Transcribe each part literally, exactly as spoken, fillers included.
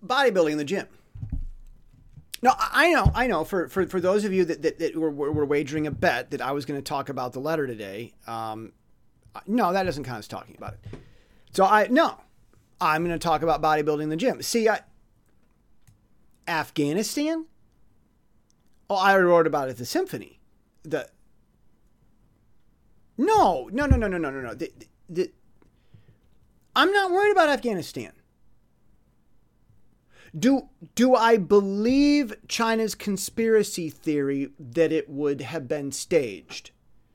bodybuilding in the gym. No, I know, I know. For for, for those of you that, that, that were, were wagering a bet that I was going to talk about the letter today, um, no, that doesn't count as talking about it. So I no, I'm going to talk about bodybuilding in the gym. See, I, Afghanistan. Oh, I wrote about it at the symphony. The no, no, no, no, no, no, no, no. The, the, the, I'm not worried about Afghanistan. Do do I believe China's conspiracy theory that it would have been staged?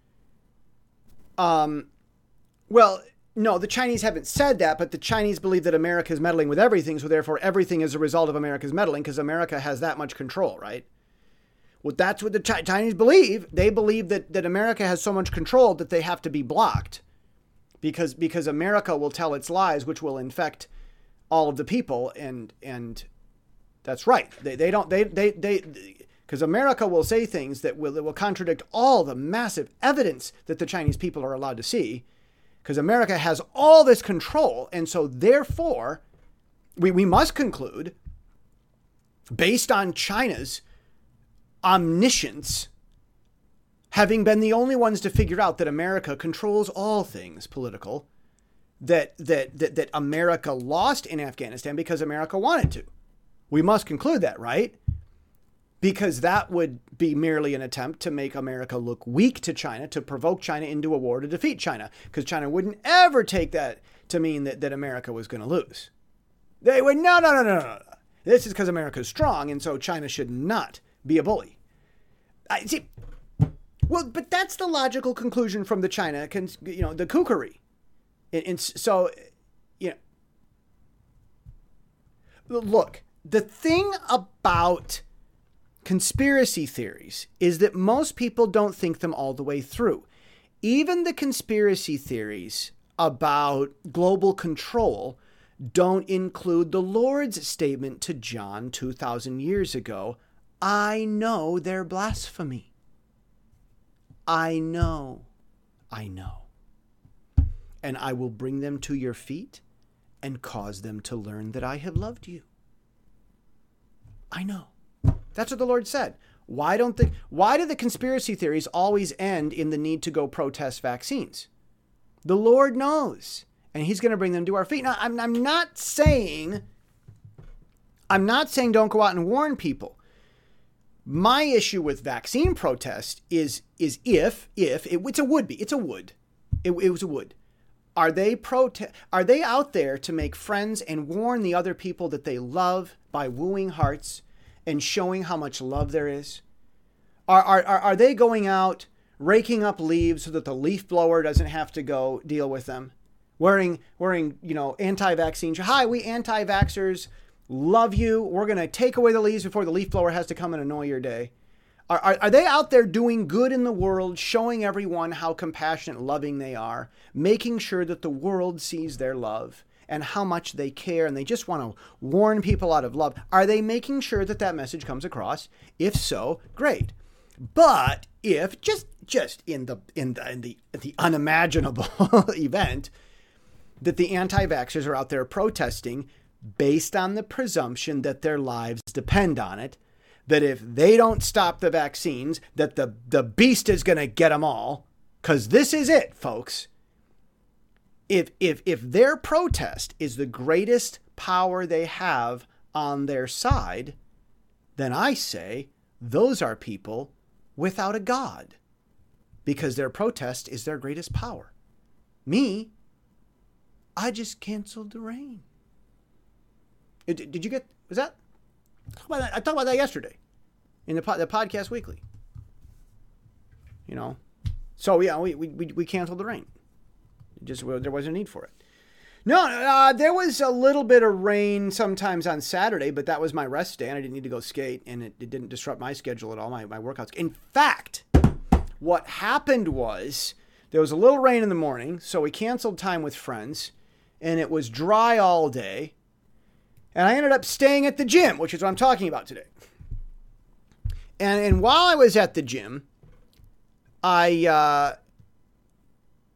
Um, well, no, the Chinese haven't said that, but the Chinese believe that America is meddling with everything, so therefore everything is a result of America's meddling because America has that much control, right? Well, that's what the Ch- Chinese believe. They believe that, that America has so much control that they have to be blocked because because America will tell its lies, which will infect all of the people, and and that's right. They they don't they they they because America will say things that will that will contradict all the massive evidence that the Chinese people are allowed to see, because America has all this control, and so therefore we we must conclude, based on China's omniscience, having been the only ones to figure out that America controls all things political, that that that that America lost in Afghanistan because America wanted to. We must conclude that, right? Because that would be merely an attempt to make America look weak to China, to provoke China into a war to defeat China, because China wouldn't ever take that to mean that, that America was going to lose. They would, no, no, no, no, no. This is because America is strong, and so China should not be a bully. I see. Well, but that's the logical conclusion from the China, you know, the kookery. And, and so, you know, look, the thing about conspiracy theories is that most people don't think them all the way through. Even the conspiracy theories about global control don't include the Lord's statement to John two thousand years ago, I know their blasphemy. I know, I know. And I will bring them to your feet and cause them to learn that I have loved you. I know. That's what the Lord said. Why don't the, why do the conspiracy theories always end in the need to go protest vaccines? The Lord knows, and he's going to bring them to our feet. Now, I'm, I'm not saying, I'm not saying don't go out and warn people. My issue with vaccine protest is, is if, if, it, it's a would be, it's a would. It, it was a would. Are they prote- Are they out there to make friends and warn the other people that they love by wooing hearts and showing how much love there is? Are, are, are they going out raking up leaves so that the leaf blower doesn't have to go deal with them? Wearing, wearing, you know, anti-vaccine. Hi, we anti-vaxxers love you. We're going to take away the leaves before the leaf blower has to come and annoy your day. Are, are, are they out there doing good in the world, showing everyone how compassionate and loving they are, making sure that the world sees their love and how much they care, and they just want to warn people out of love? Are they making sure that that message comes across? If so, great. But if just just in the in the in the, the unimaginable event that the anti-vaxxers are out there protesting based on the presumption that their lives depend on it, that if they don't stop the vaccines, that the, the beast is going to get them all, because this is it, folks. If, if, if their protest is the greatest power they have on their side, then I say those are people without a God, because their protest is their greatest power. Me, I just canceled the rain. Did, did you get, was that? I talked about that yesterday in the, the podcast weekly. You know, so yeah, we we we canceled the rain. Just there wasn't a need for it. No, uh, there was a little bit of rain sometimes on Saturday, but that was my rest day, and I didn't need to go skate, and it, it didn't disrupt my schedule at all, my my workouts. In fact, what happened was there was a little rain in the morning, so we canceled time with friends, and it was dry all day. And I ended up staying at the gym, which is what I'm talking about today. And, and while I was at the gym, I uh,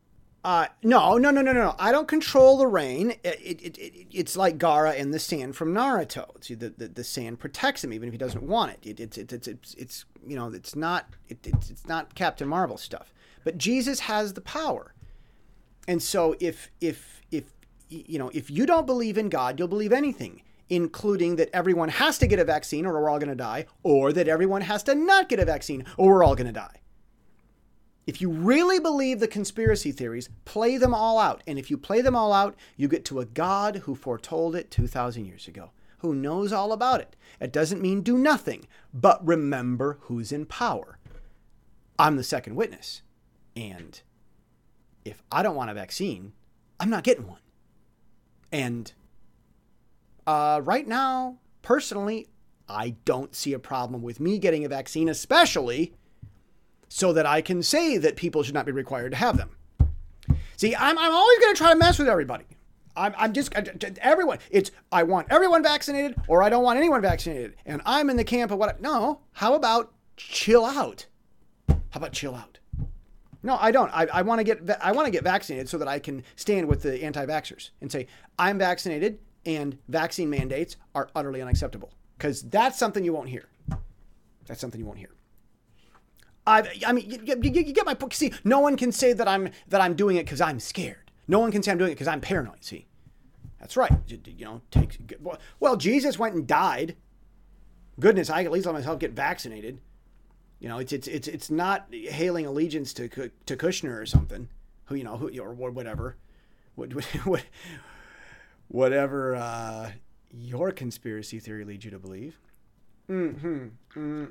Uh, no, no, no, no, no. I don't control the rain. It, it, it, it's like Gaara and the sand from Naruto. It's, the, the, the sand protects him even if he doesn't want it. It, it, it, it it's, it's, you know, it's not, it, it, it's not Captain Marvel stuff. But Jesus has the power. And so if, if, if, you know, if you don't believe in God, you'll believe anything, including that everyone has to get a vaccine or we're all going to die, or that everyone has to not get a vaccine or we're all going to die. If you really believe the conspiracy theories, play them all out. And if you play them all out, you get to a God who foretold it two thousand years ago, who knows all about it. It doesn't mean do nothing, but remember who's in power. I'm the second witness. And if I don't want a vaccine, I'm not getting one. And uh, right now, personally, I don't see a problem with me getting a vaccine, especially so that I can say that people should not be required to have them. See, I'm, I'm always going to try to mess with everybody. I'm, I'm just, everyone, it's, I want everyone vaccinated or I don't want anyone vaccinated. And I'm in the camp of what, I, no, how about chill out? How about chill out? No, I don't. I, I want to get, I want to get vaccinated so that I can stand with the anti-vaxxers and say, I'm vaccinated and vaccine mandates are utterly unacceptable. Because that's something you won't hear. That's something you won't hear. I, I mean, you, you, you get my point. See, no one can say that I'm that I'm doing it because I'm scared. No one can say I'm doing it because I'm paranoid. See, that's right. You, you know, take well, Jesus went and died. Goodness, I can at least let myself get vaccinated. You know, it's it's it's it's not hailing allegiance to to Kushner or something. Who you know, who or whatever, what, what, whatever uh, your conspiracy theory leads you to believe. Mm-hmm. Mm-hmm.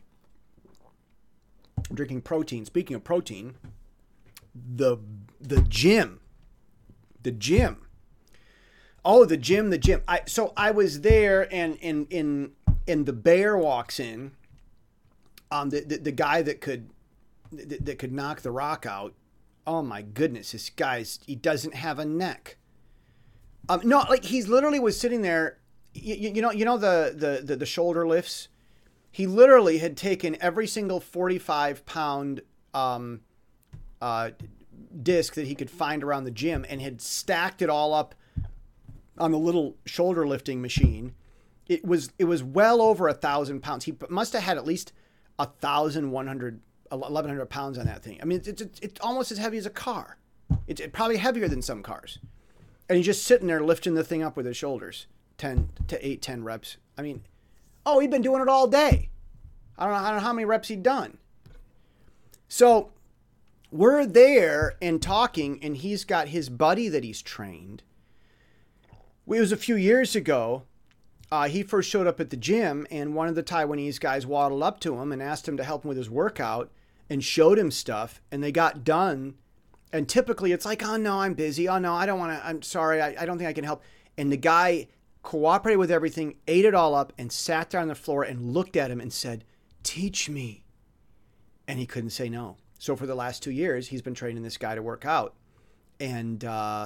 I'm drinking protein. Speaking of protein, the the gym, the gym. Oh, the gym, the gym. I so I was there, and in in and the bear walks in. Um, the the, the guy that could that, that could knock the Rock out. Oh my goodness, this guy's he doesn't have a neck. Um, no, like he's literally was sitting there. You, you know, you know the, the the the shoulder lifts. He literally had taken every single forty-five pound um, uh, disc that he could find around the gym and had stacked it all up on the little shoulder lifting machine. It was it was well over a thousand pounds. He must have had at least a thousand one hundred, eleven hundred pounds on that thing. I mean, it's it's, it's almost as heavy as a car. It's probably heavier than some cars. And he's just sitting there lifting the thing up with his shoulders, ten to eight, ten reps. I mean. Oh, he'd been doing it all day. I don't know, I don't know how many reps he'd done. So we're there and talking, and he's got his buddy that he's trained. It was a few years ago. Uh, he first showed up at the gym, and one of the Taiwanese guys waddled up to him and asked him to help him with his workout and showed him stuff, and they got done. And typically it's like, oh, no, I'm busy. Oh, no, I don't want to. I'm sorry. I, I don't think I can help. And the guy cooperated with everything, ate it all up, and sat there on the floor and looked at him and said, teach me. And he couldn't say no. So for the last two years, he's been training this guy to work out. And uh,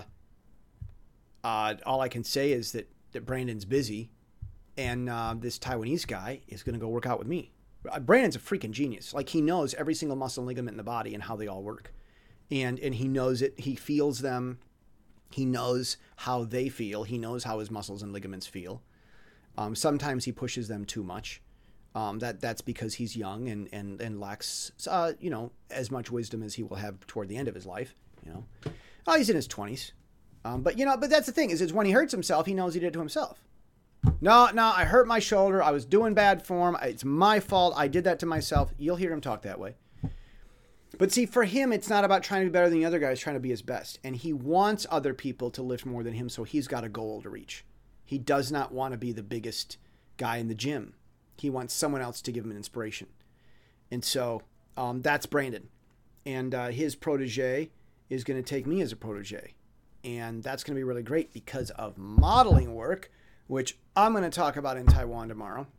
uh, all I can say is that, that Brandon's busy, and uh, this Taiwanese guy is going to go work out with me. Brandon's a freaking genius. Like, he knows every single muscle and ligament in the body and how they all work. And, and he knows it. He feels them. He knows how they feel. He knows how his muscles and ligaments feel. Um, sometimes he pushes them too much. Um, that that's because he's young and and and lacks uh, you know as much wisdom as he will have toward the end of his life. You know, oh, he's in his twenties. Um, but you know, but that's the thing is, is when he hurts himself, he knows he did it to himself. No, no, I hurt my shoulder. I was doing bad form. It's my fault. I did that to myself. You'll hear him talk that way. But see, for him, it's not about trying to be better than the other guy. He's trying to be his best. And he wants other people to lift more than him, so he's got a goal to reach. He does not want to be the biggest guy in the gym. He wants someone else to give him an inspiration. And so um, that's Brandon. And uh, his protege is going to take me as a protege. And that's going to be really great because of modeling work, which I'm going to talk about in Taiwan tomorrow.